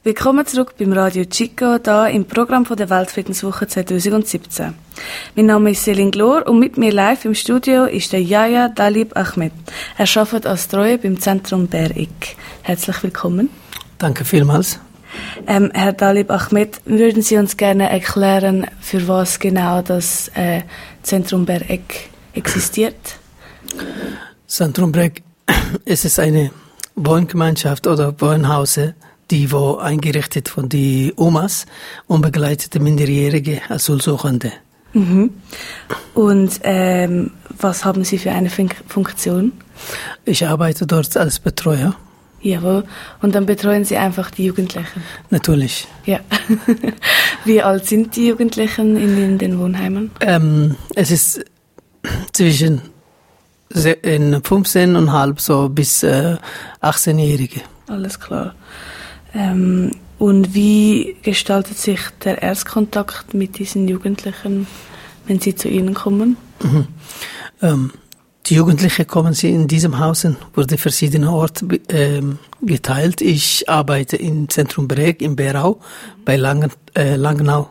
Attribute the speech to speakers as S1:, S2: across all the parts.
S1: Willkommen zurück beim Radio Chico, hier im Programm von der Weltfriedenswoche 2017. Mein Name ist Selin Glor und mit mir live im Studio ist der Yahya Dalib Ahmed. Er arbeitet als Treue beim Zentrum Berik. Herzlich willkommen.
S2: Danke vielmals.
S1: Herr Dalib Ahmed, würden Sie uns gerne erklären, für was genau das Zentrum Berik existiert?
S2: Zentrum Berik, es ist eine Wohngemeinschaft oder Wohnhaus, die wo eingerichtet von die Omas und begleitete minderjährige Asylsuchende.
S1: Mhm. Und was haben Sie für eine Funktion?
S2: Ich arbeite dort als Betreuer.
S1: Jawohl. Und dann betreuen Sie einfach die Jugendlichen?
S2: Natürlich.
S1: Ja. Wie alt sind die Jugendlichen in den Wohnheimen?
S2: Es ist zwischen 15,5 so bis 18-Jährige.
S1: Alles klar. Und wie gestaltet sich der Erstkontakt mit diesen Jugendlichen, wenn sie zu Ihnen kommen?
S2: Die Jugendlichen kommen sie in diesem Haus, wurde verschiedene Orte geteilt. Ich arbeite im Zentrum Berik in Berau bei Langenau.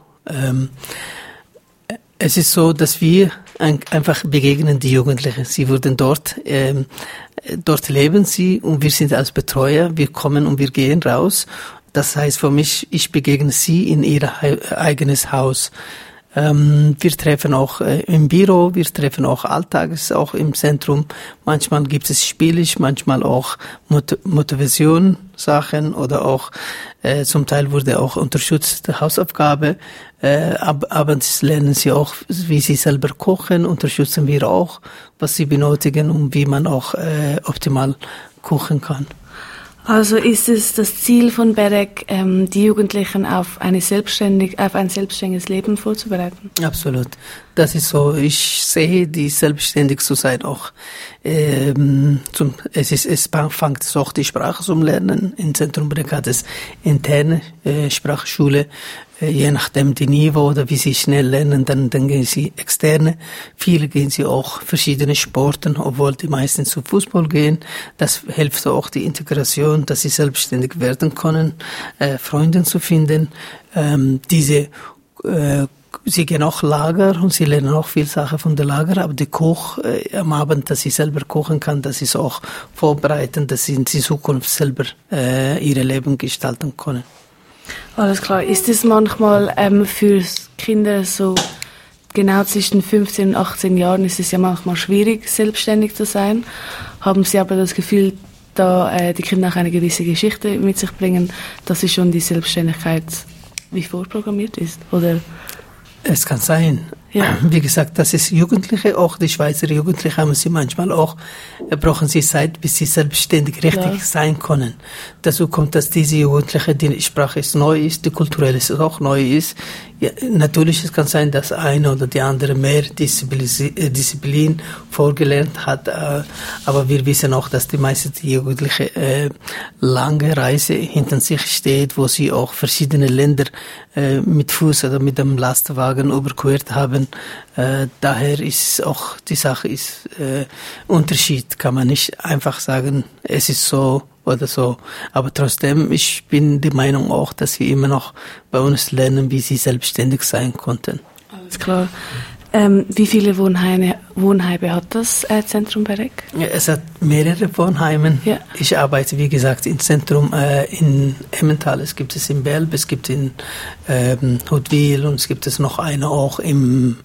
S2: Es ist so, dass wir einfach begegnen die Jugendlichen. Sie wurden dort leben sie und wir sind als Betreuer. Wir kommen und wir gehen raus. Das heißt für mich, ich begegne sie in ihr eigenes Haus. Wir treffen auch im Büro, wir treffen auch alltags, auch im Zentrum. Manchmal gibt es Spiele, manchmal auch Motivation, Sachen oder auch zum Teil wurde auch unterstützte Hausaufgabe. Abends lernen sie auch, wie sie selber kochen, unterstützen wir auch, was sie benötigen und wie man auch optimal kochen kann.
S1: Also ist es das Ziel von Berik, die Jugendlichen auf ein selbstständiges Leben vorzubereiten?
S2: Absolut. Das ist so. Ich sehe, die selbstständig zu sein auch. Es fängt auch die Sprache zum Lernen. Im Zentrum Berik hat es interne Sprachschule. Je nachdem die Niveau oder wie sie schnell lernen, dann gehen sie externe. Viele gehen sie auch verschiedene Sporten, obwohl die meisten zu Fußball gehen. Das hilft auch die Integration, dass sie selbstständig werden können, Freunde zu finden. Sie gehen auch Lager und sie lernen auch viel Sachen von der Lager, aber die Koch am Abend, dass sie selber kochen kann, dass sie es auch vorbereiten, dass sie in die Zukunft selber ihr Leben gestalten können.
S1: Alles klar. Ist es manchmal für Kinder so genau zwischen 15 und 18 Jahren ist es ja manchmal schwierig, selbstständig zu sein? Haben Sie aber das Gefühl, da die Kinder auch eine gewisse Geschichte mit sich bringen, dass sie schon die Selbstständigkeit wie vorprogrammiert ist? Oder?
S2: Es kann sein. Ja. Wie gesagt, das ist Jugendliche, auch die Schweizer Jugendliche haben sie manchmal auch, brauchen sie Zeit, bis sie selbstständig richtig sein können. Dazu kommt, dass diese Jugendliche, die Sprache ist neu ist, die kulturelle ist auch neu ist. Ja, natürlich, es kann sein, dass eine oder die andere mehr Disziplin vorgelernt hat, aber wir wissen auch, dass die meisten Jugendliche lange Reise hinter sich steht, wo sie auch verschiedene Länder mit Fuß oder mit dem Lastwagen überquert haben. Daher ist auch die Sache Unterschied, kann man nicht einfach sagen, es ist so oder so. Aber trotzdem, ich bin der Meinung auch, dass sie immer noch bei uns lernen, wie sie selbstständig sein konnten.
S1: Alles klar. Wie viele Wohnheime hat das Zentrum Berik?
S2: Ja, es hat mehrere Wohnheime. Ja. Ich arbeite, wie gesagt, im Zentrum in Emmental. Es gibt es in Belp, es gibt in Huttwil und es gibt es noch eine auch im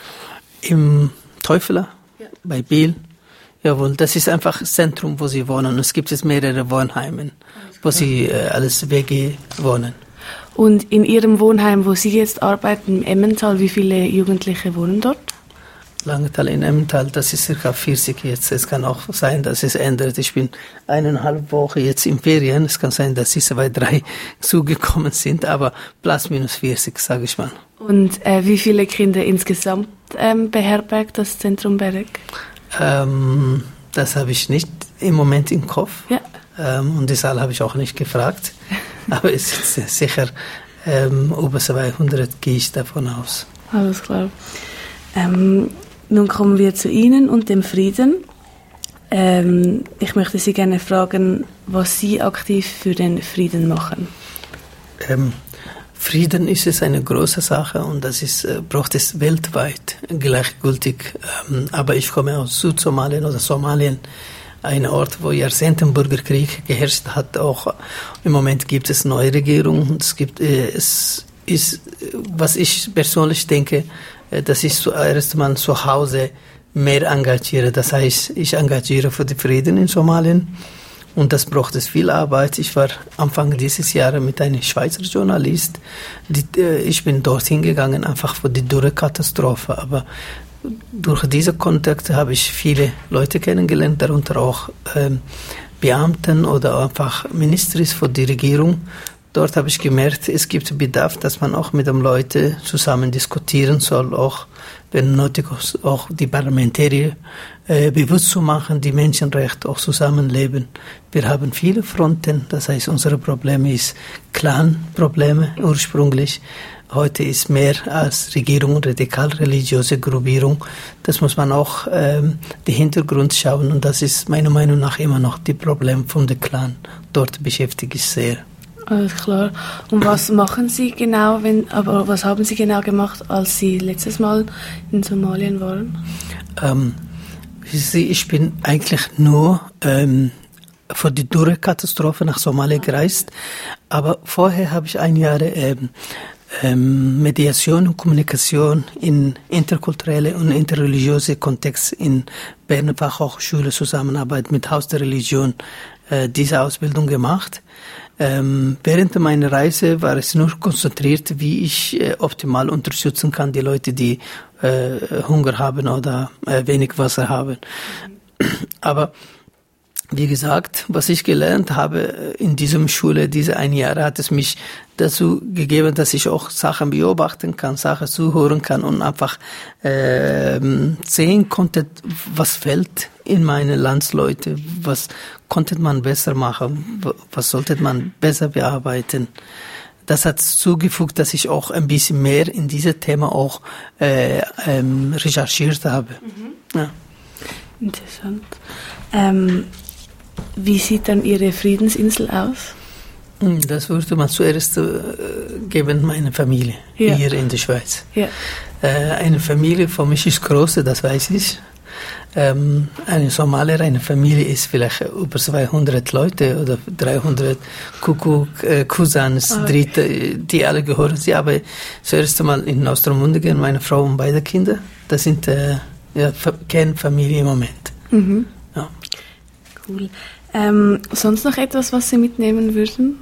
S2: Teufeler, bei Biel. Jawohl, das ist einfach das Zentrum, wo sie wohnen. Es gibt mehrere Wohnheime, wo sie alles WG wohnen.
S1: Und in Ihrem Wohnheim, wo Sie jetzt arbeiten, im Emmental, wie viele Jugendliche wohnen dort?
S2: Langenthal in Emmental, das ist ca. 40 jetzt. Es kann auch sein, dass es ändert. Ich bin 1,5 Wochen jetzt in Ferien. Es kann sein, dass 2, 3 zugekommen sind, aber plus minus 40, sage ich mal.
S1: Und wie viele Kinder insgesamt beherbergt das Zentrum Berik?
S2: Das habe ich nicht im Moment im Kopf.
S1: Ja.
S2: Und die Zahl habe ich auch nicht gefragt. Aber es ist sicher über 200, gehe ich davon aus.
S1: Alles klar. Nun kommen wir zu Ihnen und dem Frieden. Ich möchte Sie gerne fragen, was Sie aktiv für den Frieden machen.
S2: Frieden ist es eine große Sache und braucht es weltweit gleichgültig. Aber ich komme aus Südsomalien oder Somalien, ein Ort, wo Jahrzehnte Bürgerkrieg geherrscht hat. Auch im Moment gibt es neue Regierung. Es ist, was ich persönlich denke, dass ich zuerst mal zu Hause mehr engagiere. Das heißt, ich engagiere für den Frieden in Somalien. Und das braucht es viel Arbeit. Ich war Anfang dieses Jahres mit einem Schweizer Journalist. Ich bin dorthin gegangen, einfach für die Dürrekatastrophe. Aber durch diese Kontakte habe ich viele Leute kennengelernt, darunter auch Beamten oder einfach Minister für die Regierung. Dort habe ich gemerkt, es gibt Bedarf, dass man auch mit den Leuten zusammen diskutieren soll, auch wenn nötig ist, auch die Parlamentarier bewusst zu machen, die Menschenrechte auch zusammenleben. Wir haben viele Fronten, das heißt, unsere Probleme ist Clan-Probleme ursprünglich. Heute ist mehr als Regierung radikal-religiöse Gruppierung. Das muss man auch den Hintergrund schauen und das ist meiner Meinung nach immer noch die Problem von der Clan. Dort beschäftige ich sehr.
S1: Alles klar. Und was machen Sie genau, was haben Sie genau gemacht, als Sie letztes Mal in Somalien waren?
S2: Ich bin eigentlich nur für die Dürrekatastrophe nach Somalia gereist, aber vorher habe ich 1 Jahr Mediation und Kommunikation in interkulturelle und interreligiöse Kontext in Berner Fachhochschule Zusammenarbeit mit Haus der Religion diese Ausbildung gemacht. Während meiner Reise war es nur konzentriert, wie ich optimal unterstützen kann, die Leute, die Hunger haben oder wenig Wasser haben. Aber wie gesagt, was ich gelernt habe in diesem Schule, diese 1 Jahr, hat es mich dazu gegeben, dass ich auch Sachen beobachten kann, Sachen zuhören kann und einfach sehen konnte, was fehlt in meine Landsleute, was konnte man besser machen, was sollte man besser bearbeiten. Das hat zugefügt, dass ich auch ein bisschen mehr in dieses Thema auch recherchiert habe. Mhm. Ja.
S1: Interessant. Wie sieht dann Ihre Friedensinsel aus?
S2: Das würde man zuerst geben, meine Familie hier in der Schweiz. Ja. Eine Familie für mich ist groß, das weiß ich. Eine Somalier, eine Familie ist vielleicht über 200 Leute oder 300 Cousins, Dritte, die alle gehören. Sie haben zuerst einmal in Ostermundigen meine Frau und beide Kinder. Das sind Kernfamilie im Moment. Mhm. Ja.
S1: Cool. Sonst noch etwas, was Sie mitnehmen würden?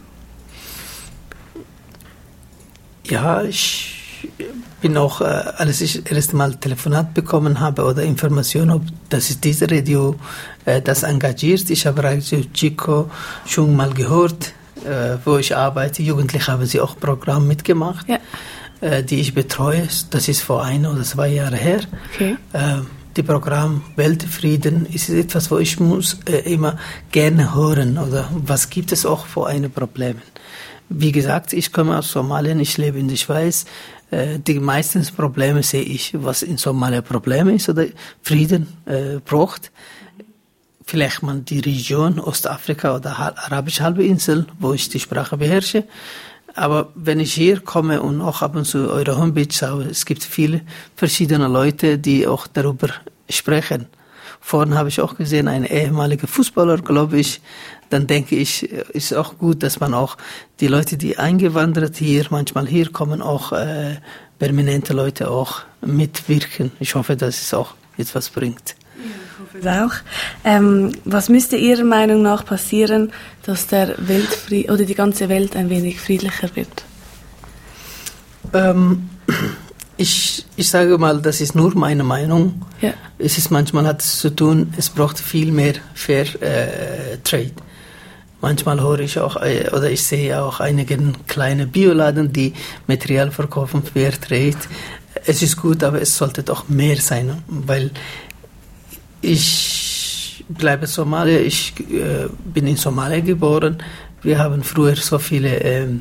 S2: Ja, ich bin auch, als ich das erste Mal Telefonat bekommen habe oder Informationen, dass ist dieses Radio, das engagiert. Ich habe Radio Chico schon mal gehört, wo ich arbeite. Jugendlich haben sie auch Programm mitgemacht, die ich betreue. Das ist vor 1 oder 2 Jahren her. Okay. Die Programm Weltfrieden ist etwas, wo ich muss immer gerne hören oder was gibt es auch für eine Probleme. Wie gesagt, ich komme aus Somalien, ich lebe in der Schweiz. Die meisten Probleme sehe ich, was in Somalia Probleme ist oder Frieden braucht. Vielleicht mal die Region Ostafrika oder Arabische Halbinsel, wo ich die Sprache beherrsche. Aber wenn ich hier komme und auch ab und zu eure Homepage schaue, es gibt viele verschiedene Leute, die auch darüber sprechen. Vorhin habe ich auch gesehen, ein ehemaliger Fußballer, glaube ich. Dann denke ich, ist auch gut, dass man auch die Leute, die eingewandert hier, manchmal hier kommen, auch permanente Leute auch mitwirken. Ich hoffe, dass es auch etwas bringt.
S1: Ich hoffe es auch. Was müsste Ihrer Meinung nach passieren, dass der Weltfrieden oder die ganze Welt ein wenig friedlicher wird?
S2: Ich sage mal, das ist nur meine Meinung. Ja. Es ist manchmal hat es zu tun, es braucht viel mehr Fair Trade. Manchmal höre ich auch oder ich sehe auch einige kleine Bioladen, die Material verkaufen, Fair Trade. Es ist gut, aber es sollte doch mehr sein, weil ich bleibe Somalier, ich bin in Somalia geboren. Wir haben früher so viele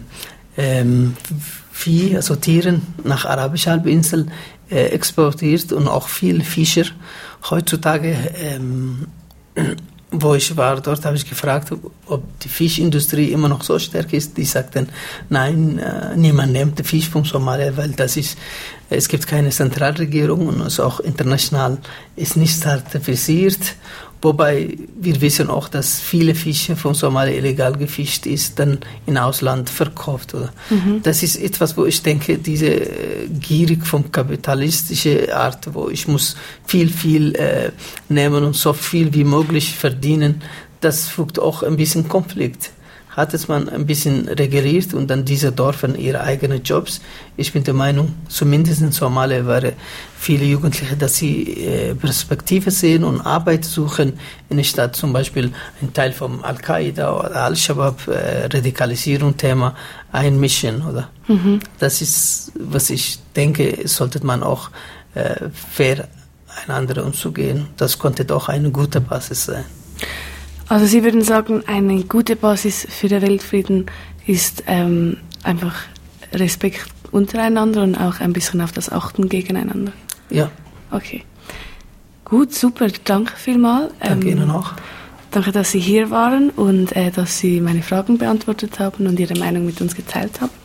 S2: Vieh, also Tiere nach Arabische Halbinsel exportiert und auch viele Fischer. Heutzutage wo ich war, dort habe ich gefragt, ob die Fischindustrie immer noch so stark ist. Die sagten, nein, niemand nimmt Fisch vom Somalia, weil es gibt keine Zentralregierung und es auch international ist nicht zertifiziert. Wobei wir wissen auch, dass viele Fische vom Somalia illegal gefischt ist, dann in Ausland verkauft. Oder? Das ist etwas, wo ich denke, diese gierig vom kapitalistischen Art, wo ich muss viel nehmen und so viel wie möglich verdienen, das fügt auch ein bisschen Konflikt. Hat es man ein bisschen reguliert und dann diese Dörfer ihre eigenen Jobs. Ich bin der Meinung, zumindest in Somalia wäre viele Jugendliche, dass sie Perspektive sehen und Arbeit suchen in der Stadt, zum Beispiel ein Teil vom Al-Qaida oder Al-Shabaab Radikalisierung Thema einmischen, oder? Das ist, was ich denke, sollte man auch fair einander umzugehen. Das könnte doch eine gute Basis sein.
S1: Also Sie würden sagen, eine gute Basis für den Weltfrieden ist einfach Respekt untereinander und auch ein bisschen auf das Achten gegeneinander.
S2: Ja.
S1: Okay. Gut, super. Danke vielmals.
S2: Danke Ihnen auch.
S1: Danke, dass Sie hier waren und dass Sie meine Fragen beantwortet haben und Ihre Meinung mit uns geteilt haben.